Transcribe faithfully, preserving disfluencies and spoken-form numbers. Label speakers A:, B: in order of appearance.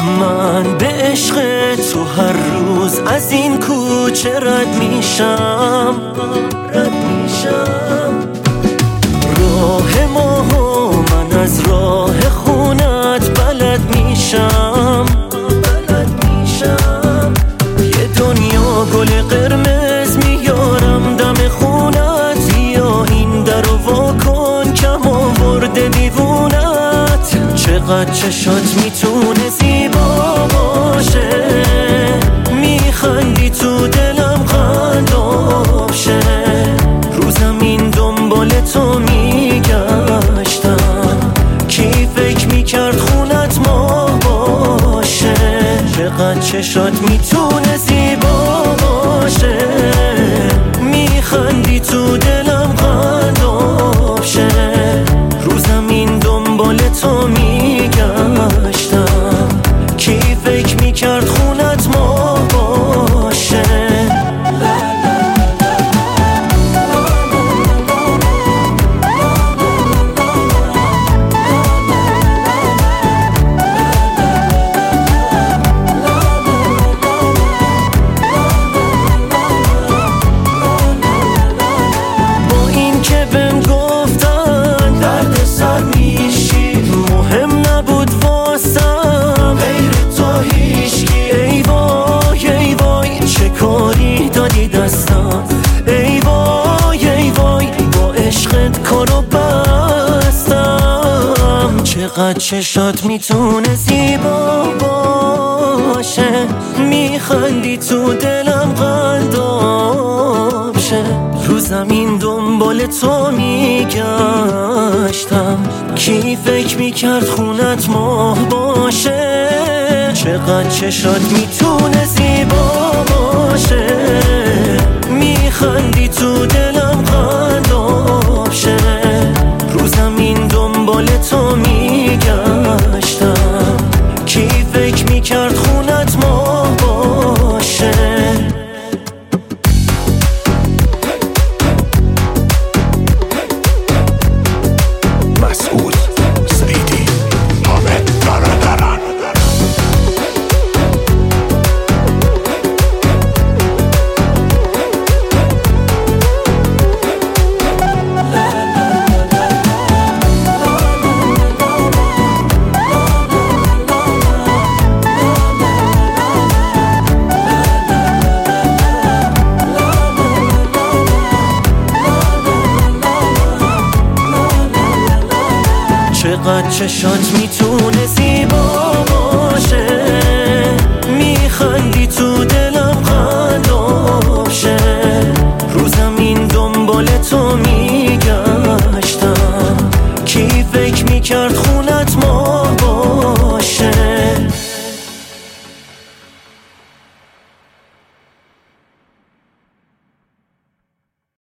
A: من به عشق تو هر روز از این کوچه رد میشم رد میشم راه ما و من از راه خونت بلد میشم بلد میشم یه دنیا گل قرمز میارم دم خونت یا این درو وا کن کم آورده دیوونت چقدر چشات میتونه زیبا باشه میخندی تو دلم قنداب شه رو زمین دنبال تو میگشتم کی فکر میکرد خونت ما باشه چقدر چشات میتونه زیبا باشه میخندی تو دلم قنداب شه رو زمین دنبال تو میگشتم کی فکر میکرد خونت ما باشه با این که بهم گفتن درد سر میشی مهم نبود واسم غیر تو هیچکی ای وای ای وای چه کاری دادی دستم ای وای ای وای با عشقت کارو بستم چقدر چشات میتونه زیبا باشه میخندی تو دلم قنداب شه رو زمین دنبال تو میگشتم کی فکر میکرد خونت ماه باشه چقدر چشات میتونه زیبا باشه میخندی تو دلم قنداب شه رو زمین دنبال تو میگشتم کی فکر میکرد خونت ماه باشه چقدر چشات میتونه زیبا باشه میخندی تو دلم قنداب شه رو زمین دنبال تو میگشتم کی فکر میکرد